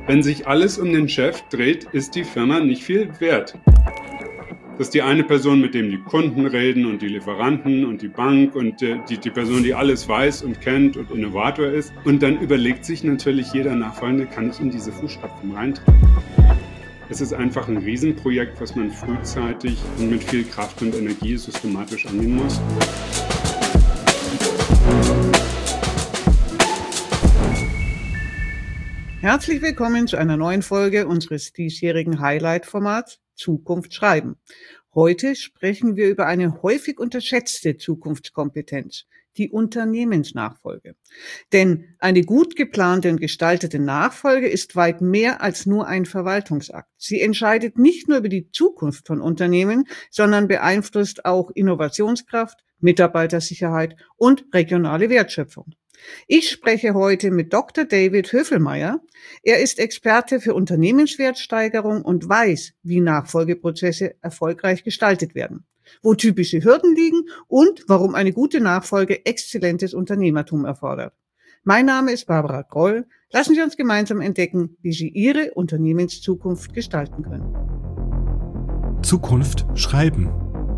Wenn sich alles um den Chef dreht, ist die Firma nicht viel wert. Das ist die eine Person, mit dem die Kunden reden und die Lieferanten und die Bank und die Person, die alles weiß und kennt und Innovator ist. Und dann überlegt sich natürlich jeder Nachfolgende, kann ich in diese Fußstapfen reintreten? Es ist einfach ein Riesenprojekt, was man frühzeitig und mit viel Kraft und Energie systematisch angehen muss. Herzlich willkommen zu einer neuen Folge unseres diesjährigen Highlight-Formats Zukunft schreiben. Heute sprechen wir über eine häufig unterschätzte Zukunftskompetenz, die Unternehmensnachfolge. Denn eine gut geplante und gestaltete Nachfolge ist weit mehr als nur ein Verwaltungsakt. Sie entscheidet nicht nur über die Zukunft von Unternehmen, sondern beeinflusst auch Innovationskraft, Mitarbeitersicherheit und regionale Wertschöpfung. Ich spreche heute mit Dr. David Höfelmeier. Er ist Experte für Unternehmenswertsteigerung und weiß, wie Nachfolgeprozesse erfolgreich gestaltet werden, wo typische Hürden liegen und warum eine gute Nachfolge exzellentes Unternehmertum erfordert. Mein Name ist Barbara Groll. Lassen Sie uns gemeinsam entdecken, wie Sie Ihre Unternehmenszukunft gestalten können. Zukunft schreiben.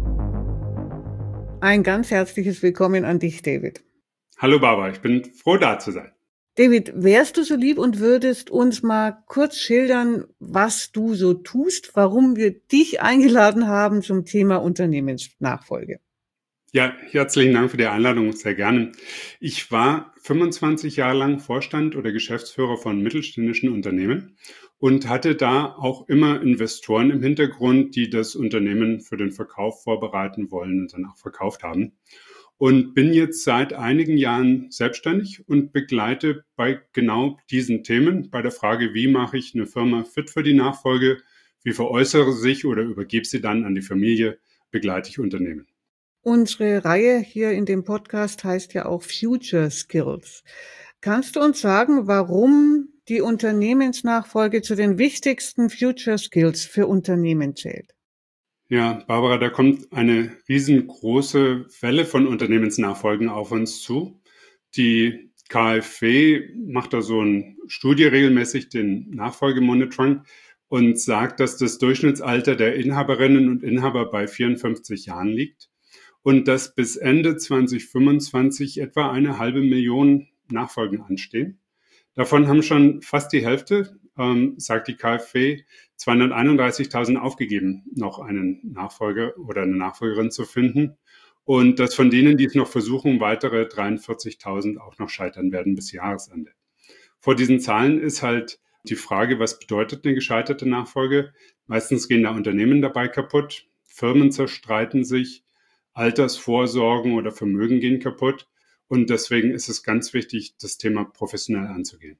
Ein ganz herzliches Willkommen an dich, David. Hallo Barbara, ich bin froh, da zu sein. David, wärst du so lieb und würdest uns mal kurz schildern, was du so tust, warum wir dich eingeladen haben zum Thema Unternehmensnachfolge? Ja, herzlichen Dank für die Einladung, sehr gerne. Ich war 25 Jahre lang Vorstand oder Geschäftsführer von mittelständischen Unternehmen und hatte da auch immer Investoren im Hintergrund, die das Unternehmen für den Verkauf vorbereiten wollen und dann auch verkauft haben. Und bin jetzt seit einigen Jahren selbstständig und begleite bei genau diesen Themen, bei der Frage, wie mache ich eine Firma fit für die Nachfolge, wie veräußere sich oder übergebe sie dann an die Familie, begleite ich Unternehmen. Unsere Reihe hier in dem Podcast heißt ja auch Future Skills. Kannst du uns sagen, warum die Unternehmensnachfolge zu den wichtigsten Future Skills für Unternehmen zählt? Ja, Barbara, da kommt eine riesengroße Welle von Unternehmensnachfolgen auf uns zu. Die KfW macht da so eine Studie regelmäßig, den Nachfolgemonitoring, und sagt, dass das Durchschnittsalter der Inhaberinnen und Inhaber bei 54 Jahren liegt und dass bis Ende 2025 etwa 500.000 Nachfolgen anstehen. Davon haben schon fast die Hälfte, sagt die KfW, 231.000 aufgegeben, noch einen Nachfolger oder eine Nachfolgerin zu finden. Und dass von denen, die es noch versuchen, weitere 43.000 auch noch scheitern werden bis Jahresende. Vor diesen Zahlen ist halt die Frage, was bedeutet eine gescheiterte Nachfolge? Meistens gehen da Unternehmen dabei kaputt, Firmen zerstreiten sich, Altersvorsorgen oder Vermögen gehen kaputt. Und deswegen ist es ganz wichtig, das Thema professionell anzugehen.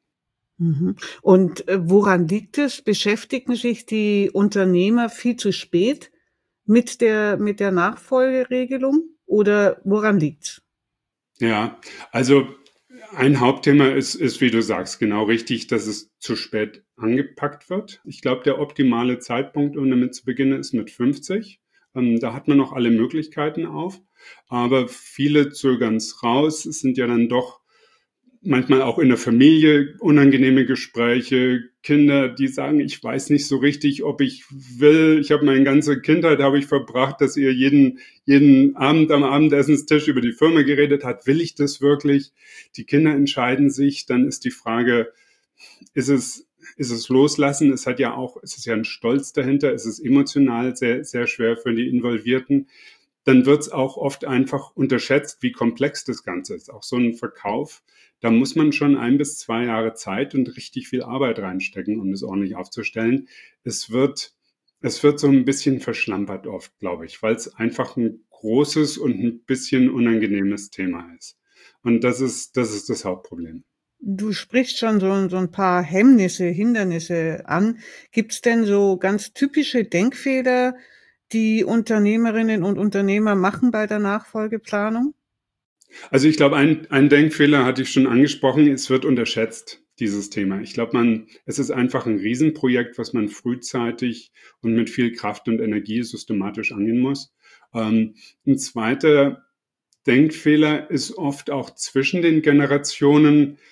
Und woran liegt es? Beschäftigen sich die Unternehmer viel zu spät mit der Nachfolgeregelung oder woran liegt's? Ja, also ein Hauptthema ist, wie du sagst, genau richtig, dass es zu spät angepackt wird. Ich glaube, der optimale Zeitpunkt, um damit zu beginnen, ist mit 50. Da hat man noch alle Möglichkeiten auf. Aber viele zögern es raus. Es sind ja dann doch manchmal auch in der Familie unangenehme Gespräche, Kinder, die sagen, ich weiß nicht so richtig, ob ich will. Ich habe meine ganze Kindheit habe ich verbracht, dass ihr jeden Abend am Abendessenstisch über die Firma geredet hat. Will ich das wirklich? Die Kinder entscheiden sich. Dann ist die Frage, ist es loslassen? Es ist ja ein Stolz dahinter. Es ist emotional sehr, sehr schwer für die Involvierten. Dann wird es auch oft einfach unterschätzt, wie komplex das Ganze ist. Auch so ein Verkauf, da muss man schon 1 bis 2 Jahre Zeit und richtig viel Arbeit reinstecken, um das ordentlich aufzustellen. Es wird so ein bisschen verschlampert oft, glaube ich, weil es einfach ein großes und ein bisschen unangenehmes Thema ist. Und das ist das Hauptproblem. Du sprichst schon so ein paar Hindernisse an. Gibt's denn so ganz typische Denkfehler, die Unternehmerinnen und Unternehmer machen bei der Nachfolgeplanung? Also ich glaube, ein Denkfehler hatte ich schon angesprochen, es wird unterschätzt, dieses Thema. Ich glaube, es ist einfach ein Riesenprojekt, was man frühzeitig und mit viel Kraft und Energie systematisch angehen muss. Ein zweiter Denkfehler ist oft auch zwischen den Generationen,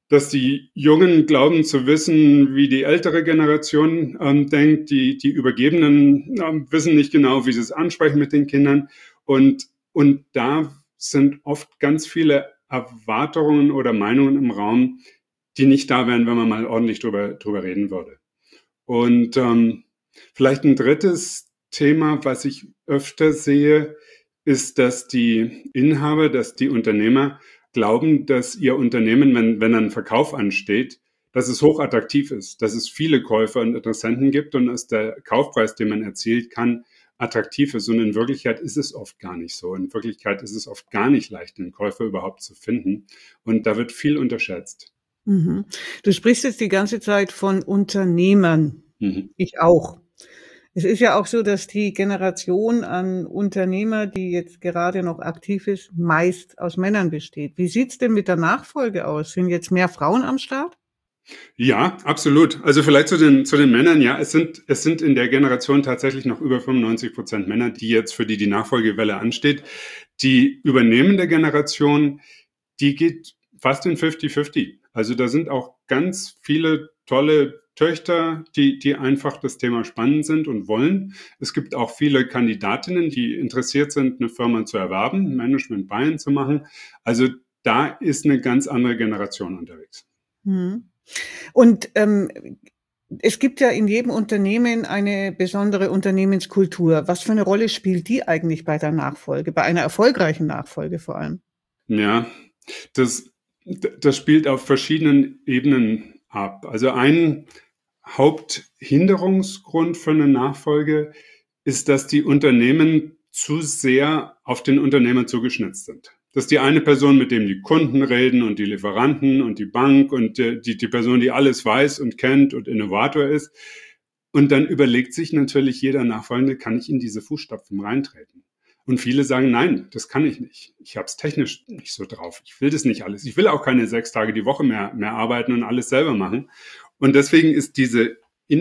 dass die Jungen glauben zu wissen, wie die ältere Generation denkt. Die Übergebenen wissen nicht genau, wie sie es ansprechen mit den Kindern. Und da sind oft ganz viele Erwartungen oder Meinungen im Raum, die nicht da wären, wenn man mal ordentlich drüber reden würde. Und vielleicht ein drittes Thema, was ich öfter sehe, ist, dass die Inhaber, dass die Unternehmer glauben, dass ihr Unternehmen, wenn ein Verkauf ansteht, dass es hochattraktiv ist, dass es viele Käufer und Interessenten gibt und dass der Kaufpreis, den man erzielt kann, attraktiv ist. Und in Wirklichkeit ist es oft gar nicht so. In Wirklichkeit ist es oft gar nicht leicht, einen Käufer überhaupt zu finden. Und da wird viel unterschätzt. Mhm. Du sprichst jetzt die ganze Zeit von Unternehmern. Mhm. Ich auch. Es ist ja auch so, dass die Generation an Unternehmer, die jetzt gerade noch aktiv ist, meist aus Männern besteht. Wie sieht's denn mit der Nachfolge aus? Sind jetzt mehr Frauen am Start? Ja, absolut. Also vielleicht zu den Männern, ja, es sind in der Generation tatsächlich noch über 95% Männer, die jetzt für die Nachfolgewelle ansteht. Die übernehmende Generation, die geht fast in 50-50. Also da sind auch ganz viele tolle Töchter, die einfach das Thema spannend sind und wollen. Es gibt auch viele Kandidatinnen, die interessiert sind, eine Firma zu erwerben, Management Buy-in zu machen. Also da ist eine ganz andere Generation unterwegs. Mhm. Und es gibt ja in jedem Unternehmen eine besondere Unternehmenskultur. Was für eine Rolle spielt die eigentlich bei der Nachfolge, bei einer erfolgreichen Nachfolge vor allem? Ja, das spielt auf verschiedenen Ebenen ab. Also ein Haupthinderungsgrund für eine Nachfolge ist, dass die Unternehmen zu sehr auf den Unternehmer zugeschnitzt sind. Dass die eine Person, mit dem die Kunden reden und die Lieferanten und die Bank und die Person, die alles weiß und kennt und Innovator ist. Und dann überlegt sich natürlich jeder Nachfolgende, kann ich in diese Fußstapfen reintreten? Und viele sagen, nein, das kann ich nicht. Ich habe es technisch nicht so drauf. Ich will das nicht alles. Ich will auch keine 6 Tage die Woche mehr arbeiten und alles selber machen. Und deswegen ist diese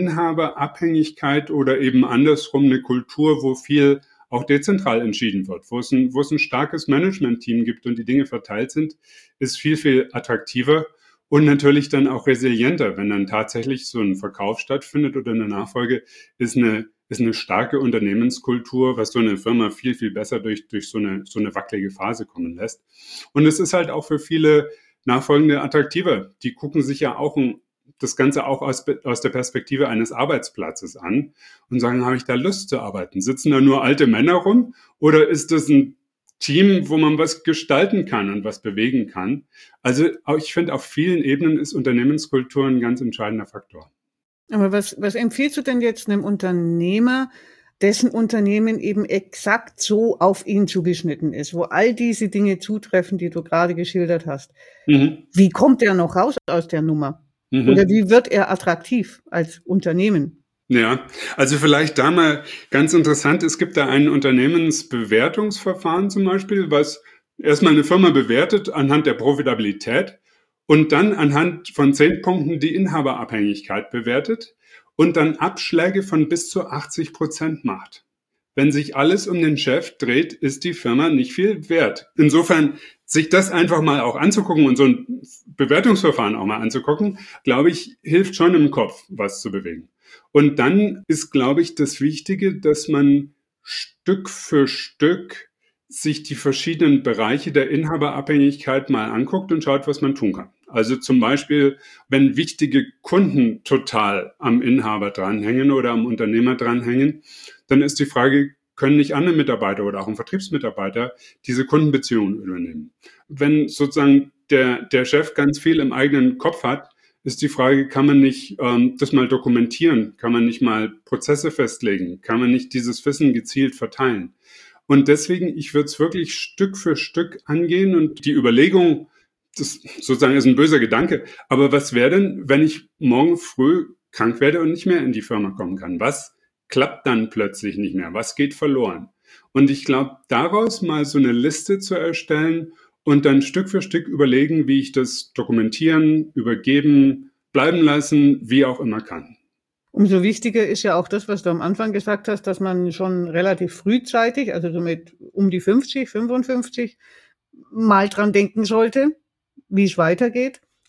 Inhaberabhängigkeit oder eben andersrum eine Kultur, wo viel auch dezentral entschieden wird, wo es ein starkes Management-Team gibt und die Dinge verteilt sind, ist viel, viel attraktiver und natürlich dann auch resilienter. Wenn dann tatsächlich so ein Verkauf stattfindet oder eine Nachfolge, ist eine starke Unternehmenskultur, was so eine Firma viel, viel besser durch so eine wackelige Phase kommen lässt. Und es ist halt auch für viele Nachfolgende attraktiver. Die gucken sich ja auch das Ganze auch aus der Perspektive eines Arbeitsplatzes an und sagen, habe ich da Lust zu arbeiten? Sitzen da nur alte Männer rum oder ist das ein Team, wo man was gestalten kann und was bewegen kann? Also ich finde, auf vielen Ebenen ist Unternehmenskultur ein ganz entscheidender Faktor. Aber was empfiehlst du denn jetzt einem Unternehmer, dessen Unternehmen eben exakt so auf ihn zugeschnitten ist, wo all diese Dinge zutreffen, die du gerade geschildert hast? Mhm. Wie kommt er noch raus aus der Nummer? Oder wie wird er attraktiv als Unternehmen? Ja, also vielleicht da mal ganz interessant, es gibt da ein Unternehmensbewertungsverfahren zum Beispiel, was erstmal eine Firma bewertet anhand der Profitabilität und dann anhand von 10 Punkten die Inhaberabhängigkeit bewertet und dann Abschläge von bis zu 80% macht. Wenn sich alles um den Chef dreht, ist die Firma nicht viel wert. Insofern, sich das einfach mal auch anzugucken und so ein Bewertungsverfahren auch mal anzugucken, glaube ich, hilft schon im Kopf, was zu bewegen. Und dann ist, glaube ich, das Wichtige, dass man Stück für Stück sich die verschiedenen Bereiche der Inhaberabhängigkeit mal anguckt und schaut, was man tun kann. Also zum Beispiel, wenn wichtige Kunden total am Inhaber dranhängen oder am Unternehmer dranhängen, dann ist die Frage, können nicht andere Mitarbeiter oder auch ein Vertriebsmitarbeiter diese Kundenbeziehungen übernehmen? Wenn sozusagen der Chef ganz viel im eigenen Kopf hat, ist die Frage, kann man nicht das mal dokumentieren? Kann man nicht mal Prozesse festlegen? Kann man nicht dieses Wissen gezielt verteilen? Und deswegen, ich würde es wirklich Stück für Stück angehen und die Überlegung, das sozusagen ist ein böser Gedanke, aber was wäre denn, wenn ich morgen früh krank werde und nicht mehr in die Firma kommen kann? Was klappt dann plötzlich nicht mehr? Was geht verloren? Und ich glaube, daraus mal so eine Liste zu erstellen und dann Stück für Stück überlegen, wie ich das dokumentieren, übergeben, bleiben lassen, wie auch immer kann. Umso wichtiger ist ja auch das, was du am Anfang gesagt hast, dass man schon relativ frühzeitig, also so mit um die 50, 55, mal dran denken sollte, wie es weitergeht.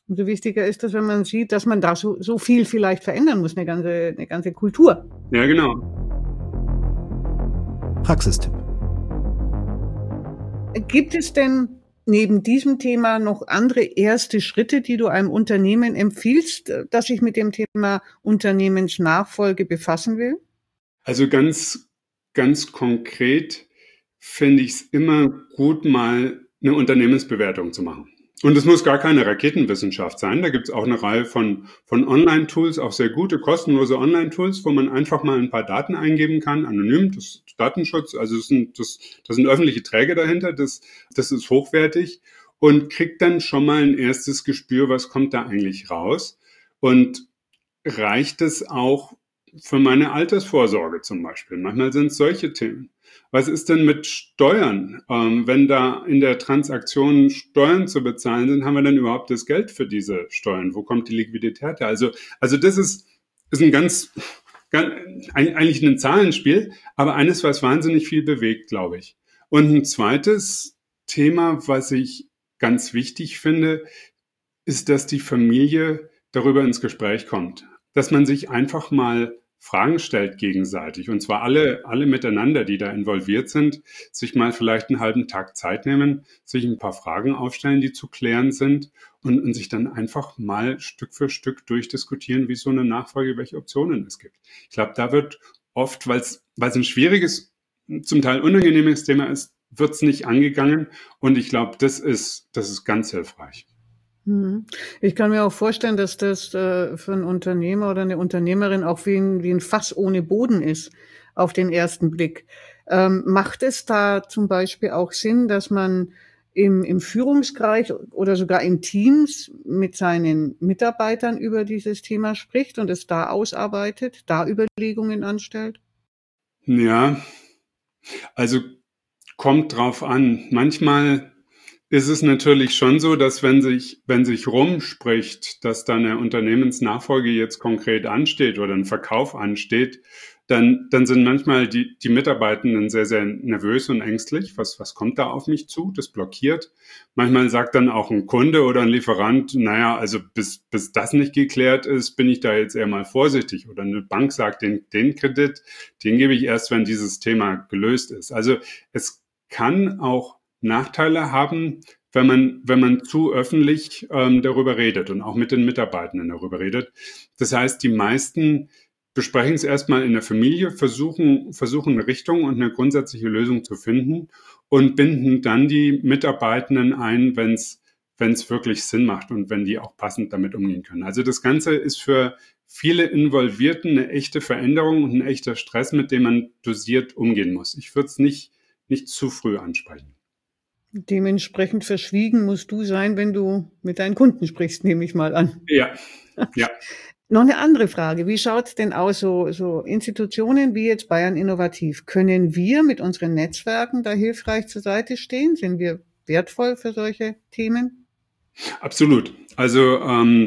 Umso wichtiger ist es, wenn man sieht, dass man da so viel vielleicht verändern muss, eine ganze Kultur. Ja, genau. Praxistipp. Gibt es denn neben diesem Thema noch andere erste Schritte, die du einem Unternehmen empfiehlst, das sich mit dem Thema Unternehmensnachfolge befassen will? Also ganz konkret finde ich es immer gut, mal eine Unternehmensbewertung zu machen. Und es muss gar keine Raketenwissenschaft sein. Da gibt es auch eine Reihe von Online-Tools, auch sehr gute, kostenlose Online-Tools, wo man einfach mal ein paar Daten eingeben kann, anonym, das ist Datenschutz, also das sind öffentliche Träger dahinter, das ist hochwertig und kriegt dann schon mal ein erstes Gespür, was kommt da eigentlich raus. Und reicht es auch für meine Altersvorsorge zum Beispiel? Manchmal sind es solche Themen. Was ist denn mit Steuern? Wenn da in der Transaktion Steuern zu bezahlen sind, haben wir dann überhaupt das Geld für diese Steuern? Wo kommt die Liquidität her? Also das ist ein eigentlich ein Zahlenspiel, aber eines, was wahnsinnig viel bewegt, glaube ich. Und ein zweites Thema, was ich ganz wichtig finde, ist, dass die Familie darüber ins Gespräch kommt. Dass man sich einfach mal Fragen stellt gegenseitig. Und zwar alle miteinander, die da involviert sind, sich mal vielleicht einen halben Tag Zeit nehmen, sich ein paar Fragen aufstellen, die zu klären sind und sich dann einfach mal Stück für Stück durchdiskutieren, wie so eine Nachfolge, welche Optionen es gibt. Ich glaube, da wird oft, weil es ein schwieriges, zum Teil unangenehmes Thema ist, wird es nicht angegangen. Und ich glaube, das ist ganz hilfreich. Ich kann mir auch vorstellen, dass das für einen Unternehmer oder eine Unternehmerin auch wie ein Fass ohne Boden ist auf den ersten Blick. Macht es da zum Beispiel auch Sinn, dass man im Führungskreis oder sogar in Teams mit seinen Mitarbeitern über dieses Thema spricht und es da ausarbeitet, da Überlegungen anstellt? Ja, also kommt drauf an. Manchmal ist es natürlich schon so, dass wenn sich rumspricht, dass da eine Unternehmensnachfolge jetzt konkret ansteht oder ein Verkauf ansteht, dann sind manchmal die Mitarbeitenden sehr, sehr nervös und ängstlich. Was kommt da auf mich zu? Das blockiert. Manchmal sagt dann auch ein Kunde oder ein Lieferant, naja, also bis das nicht geklärt ist, bin ich da jetzt eher mal vorsichtig. Oder eine Bank sagt, den Kredit, den gebe ich erst, wenn dieses Thema gelöst ist. Also es kann auch Nachteile haben, wenn man zu öffentlich darüber redet und auch mit den Mitarbeitenden darüber redet. Das heißt, die meisten besprechen es erstmal in der Familie, versuchen eine Richtung und eine grundsätzliche Lösung zu finden und binden dann die Mitarbeitenden ein, wenn es wirklich Sinn macht und wenn die auch passend damit umgehen können. Also das Ganze ist für viele Involvierten eine echte Veränderung und ein echter Stress, mit dem man dosiert umgehen muss. Ich würde es nicht zu früh ansprechen. Dementsprechend verschwiegen musst du sein, wenn du mit deinen Kunden sprichst, nehme ich mal an. Ja, ja. Noch eine andere Frage. Wie schaut's denn aus, so Institutionen wie jetzt Bayern Innovativ? Können wir mit unseren Netzwerken da hilfreich zur Seite stehen? Sind wir wertvoll für solche Themen? Absolut. Also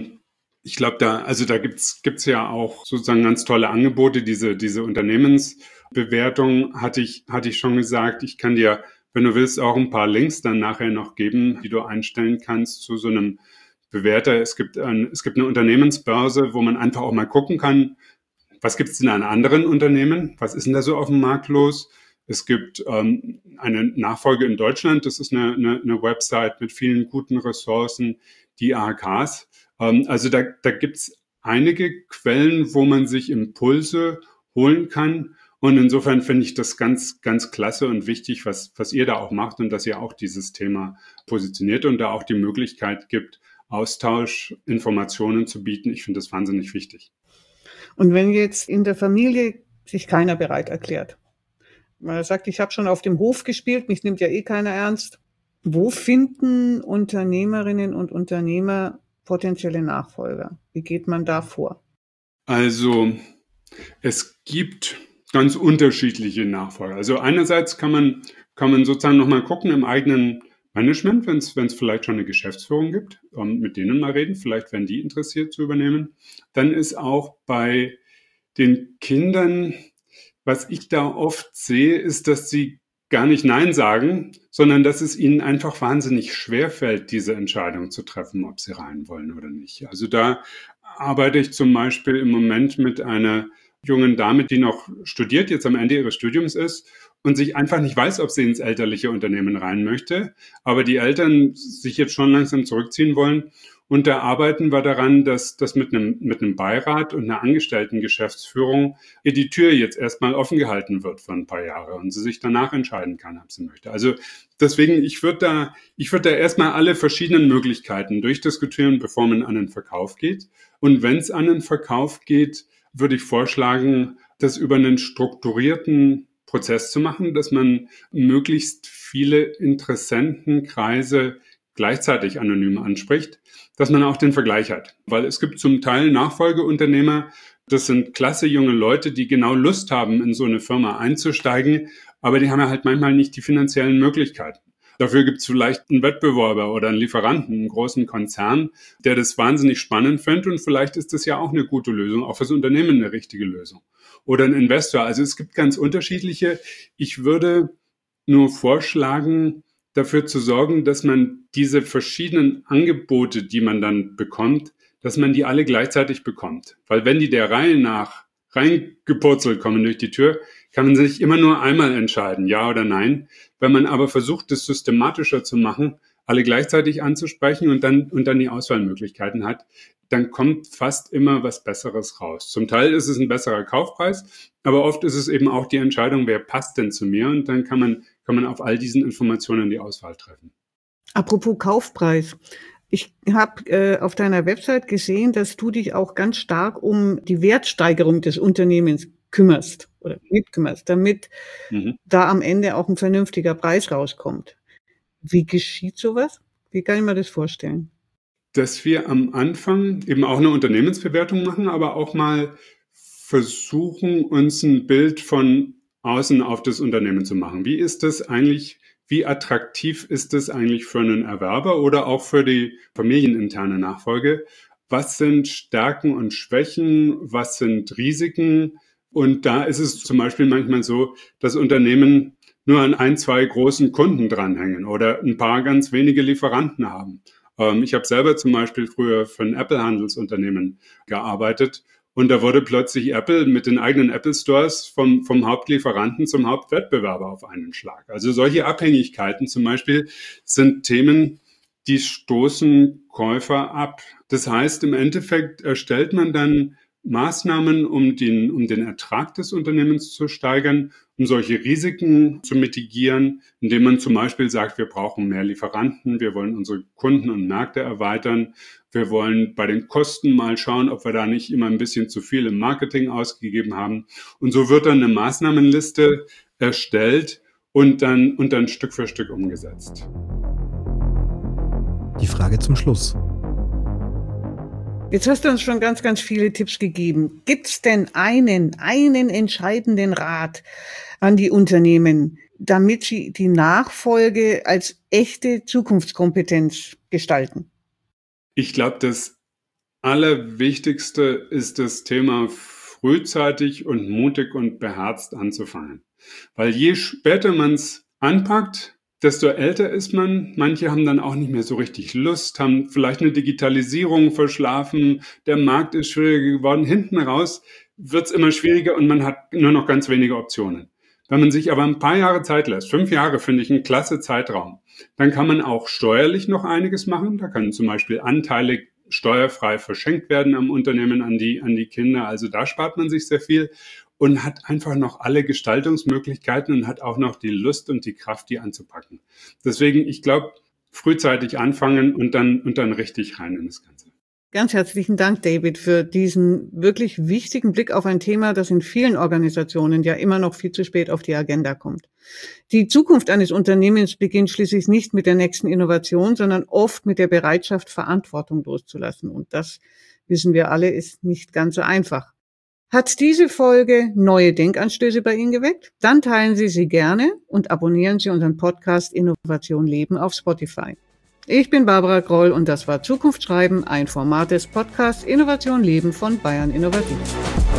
ich glaube, da gibt's ja auch sozusagen ganz tolle Angebote. Diese Unternehmensbewertung hatte ich schon gesagt. Ich kann dir, wenn du willst, auch ein paar Links dann nachher noch geben, die du einstellen kannst zu so einem Bewerter. Es gibt eine Unternehmensbörse, wo man einfach auch mal gucken kann, was gibt es denn an anderen Unternehmen? Was ist denn da so auf dem Markt los? Es gibt eine Nachfolge in Deutschland. Das ist eine Website mit vielen guten Ressourcen, die AHKs. Also da gibt's einige Quellen, wo man sich Impulse holen kann. Und insofern finde ich das ganz, ganz klasse und wichtig, was ihr da auch macht und dass ihr auch dieses Thema positioniert und da auch die Möglichkeit gibt, Austausch, Informationen zu bieten. Ich finde das wahnsinnig wichtig. Und wenn jetzt in der Familie sich keiner bereit erklärt, man sagt, ich habe schon auf dem Hof gespielt, mich nimmt ja eh keiner ernst. Wo finden Unternehmerinnen und Unternehmer potenzielle Nachfolger? Wie geht man da vor? Also es gibt ganz unterschiedliche Nachfolger. Also einerseits kann man sozusagen nochmal gucken im eigenen Management, wenn es vielleicht schon eine Geschäftsführung gibt, mit denen mal reden, vielleicht werden die interessiert zu übernehmen. Dann ist auch bei den Kindern, was ich da oft sehe, ist, dass sie gar nicht Nein sagen, sondern dass es ihnen einfach wahnsinnig schwer fällt, diese Entscheidung zu treffen, ob sie rein wollen oder nicht. Also da arbeite ich zum Beispiel im Moment mit einer jungen Dame, die noch studiert, jetzt am Ende ihres Studiums ist und sich einfach nicht weiß, ob sie ins elterliche Unternehmen rein möchte, aber die Eltern sich jetzt schon langsam zurückziehen wollen. Und da arbeiten wir daran, dass das mit einem Beirat und einer Angestellten-Geschäftsführung ihr die Tür jetzt erstmal offen gehalten wird für ein paar Jahre und sie sich danach entscheiden kann, ob sie möchte. Also deswegen, ich würde da erstmal alle verschiedenen Möglichkeiten durchdiskutieren, bevor man an den Verkauf geht. Und wenn es an den Verkauf geht, würde ich vorschlagen, das über einen strukturierten Prozess zu machen, dass man möglichst viele Interessentenkreise gleichzeitig anonym anspricht, dass man auch den Vergleich hat. Weil es gibt zum Teil Nachfolgeunternehmer, das sind klasse junge Leute, die genau Lust haben, in so eine Firma einzusteigen, aber die haben ja halt manchmal nicht die finanziellen Möglichkeiten. Dafür gibt es vielleicht einen Wettbewerber oder einen Lieferanten, einen großen Konzern, der das wahnsinnig spannend findet und vielleicht ist das ja auch eine gute Lösung, auch fürs Unternehmen eine richtige Lösung. Oder ein Investor. Also es gibt ganz unterschiedliche. Ich würde nur vorschlagen, dafür zu sorgen, dass man diese verschiedenen Angebote, die man dann bekommt, dass man die alle gleichzeitig bekommt. Weil wenn die der Reihe nach reingepurzelt kommen durch die Tür, kann man sich immer nur einmal entscheiden, ja oder nein. Wenn man aber versucht, das systematischer zu machen, alle gleichzeitig anzusprechen und dann die Auswahlmöglichkeiten hat, dann kommt fast immer was Besseres raus. Zum Teil ist es ein besserer Kaufpreis, aber oft ist es eben auch die Entscheidung, wer passt denn zu mir, und dann kann man auf all diesen Informationen die Auswahl treffen. Apropos Kaufpreis. Ich habe auf deiner Website gesehen, dass du dich auch ganz stark um die Wertsteigerung des Unternehmens kümmerst oder mitkümmerst, damit da am Ende auch ein vernünftiger Preis rauskommt. Wie geschieht sowas? Wie kann ich mir das vorstellen? Dass wir am Anfang eben auch eine Unternehmensbewertung machen, aber auch mal versuchen, uns ein Bild von außen auf das Unternehmen zu machen. Wie ist das eigentlich? Wie attraktiv ist es eigentlich für einen Erwerber oder auch für die familieninterne Nachfolge? Was sind Stärken und Schwächen? Was sind Risiken? Und da ist es zum Beispiel manchmal so, dass Unternehmen nur an 1, 2 großen Kunden dranhängen oder ein paar ganz wenige Lieferanten haben. Ich habe selber zum Beispiel früher für ein Apple-Handelsunternehmen gearbeitet. Und da wurde plötzlich Apple mit den eigenen Apple Stores vom Hauptlieferanten zum Hauptwettbewerber auf einen Schlag. Also solche Abhängigkeiten zum Beispiel sind Themen, die stoßen Käufer ab. Das heißt, im Endeffekt erstellt man dann Maßnahmen, um den Ertrag des Unternehmens zu steigern, um solche Risiken zu mitigieren, indem man zum Beispiel sagt, wir brauchen mehr Lieferanten, wir wollen unsere Kunden und Märkte erweitern, wir wollen bei den Kosten mal schauen, ob wir da nicht immer ein bisschen zu viel im Marketing ausgegeben haben. Und so wird dann eine Maßnahmenliste erstellt und dann Stück für Stück umgesetzt. Die Frage zum Schluss. Jetzt hast du uns schon ganz, ganz viele Tipps gegeben. Gibt es denn einen entscheidenden Rat an die Unternehmen, damit sie die Nachfolge als echte Zukunftskompetenz gestalten? Ich glaube, das Allerwichtigste ist das Thema frühzeitig und mutig und beherzt anzufangen. Weil je später man es anpackt, desto älter ist man. Manche haben dann auch nicht mehr so richtig Lust, haben vielleicht eine Digitalisierung verschlafen, der Markt ist schwieriger geworden. Hinten raus wird es immer schwieriger und man hat nur noch ganz wenige Optionen. Wenn man sich aber ein paar Jahre Zeit lässt, 5 Jahre finde ich ein klasse Zeitraum, dann kann man auch steuerlich noch einiges machen. Da können zum Beispiel Anteile steuerfrei verschenkt werden am Unternehmen an die Kinder. Also da spart man sich sehr viel und hat einfach noch alle Gestaltungsmöglichkeiten und hat auch noch die Lust und die Kraft, die anzupacken. Deswegen, ich glaube, frühzeitig anfangen und dann richtig rein in das Ganze. Ganz herzlichen Dank, David, für diesen wirklich wichtigen Blick auf ein Thema, das in vielen Organisationen ja immer noch viel zu spät auf die Agenda kommt. Die Zukunft eines Unternehmens beginnt schließlich nicht mit der nächsten Innovation, sondern oft mit der Bereitschaft, Verantwortung loszulassen. Und das, wissen wir alle, ist nicht ganz so einfach. Hat diese Folge neue Denkanstöße bei Ihnen geweckt? Dann teilen Sie sie gerne und abonnieren Sie unseren Podcast Innovation Leben auf Spotify. Ich bin Barbara Groll und das war Zukunft schreiben, ein Format des Podcasts Innovation Leben von Bayern Innovativ.